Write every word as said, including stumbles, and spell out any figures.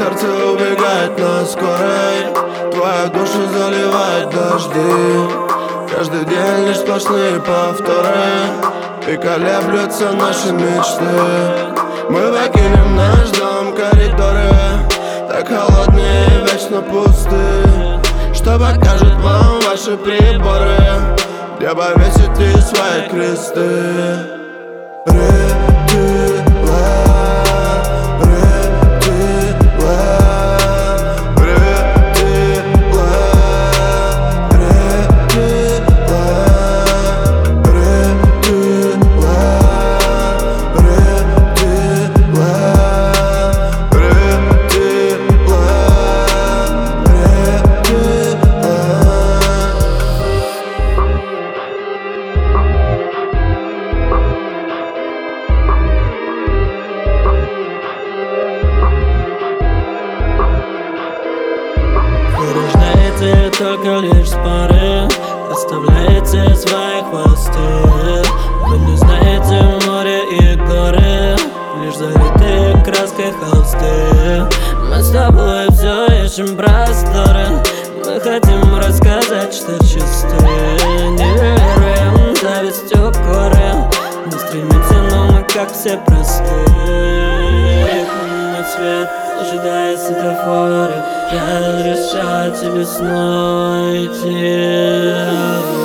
сердце убегает на скорой, твою душу заливает дожди. Каждый день лишь сплошные повторы, и колеблются наши мечты. Мы покинем наш дом, коридоры так холодные и вечно пусты. Что покажут вам ваши приборы, где повесите свои кресты? Рождаете только лишь споры, оставляете свои хвосты. Вы не знаете море и горы, лишь залитые краской холсты. Мы с тобой все ищем просторы, мы хотим рассказать, что чисты. Не веруем завистью горы, не стремимся, но мы как все простые. На цвет, ожидая светофоры, я разрешаю тебе снова идти.